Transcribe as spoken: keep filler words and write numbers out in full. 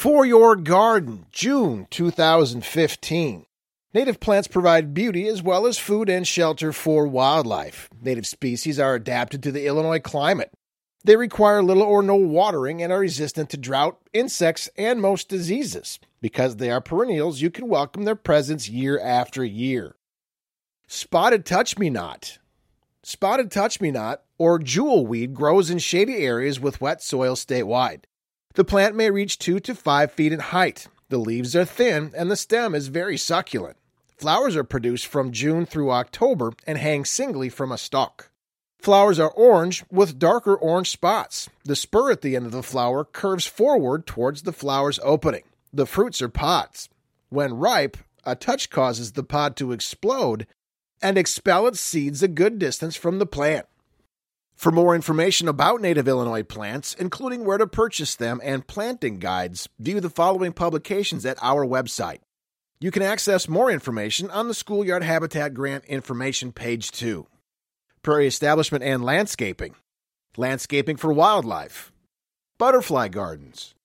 For Your Garden, June two thousand fifteen. Native plants provide beauty as well as food and shelter for wildlife. Native species are adapted to the Illinois climate. They require little or no watering and are resistant to drought, insects, and most diseases. Because they are perennials, you can welcome their presence year after year. Spotted touch-me-not. Spotted touch-me-not, or jewelweed, grows in shady areas with wet soil statewide. The plant may reach two to five feet in height. The leaves are thin, and the stem is very succulent. Flowers are produced from June through October and hang singly from a stalk. Flowers are orange with darker orange spots. The spur at the end of the flower curves forward towards the flower's opening. The fruits are pods. When ripe, a touch causes the pod to explode and expel its seeds a good distance from the plant. For more information about native Illinois plants, including where to purchase them and planting guides, view the following publications at our website. You can access more information on the Schoolyard Habitat Grant information page too. Prairie establishment and landscaping. Landscaping for wildlife. Butterfly gardens.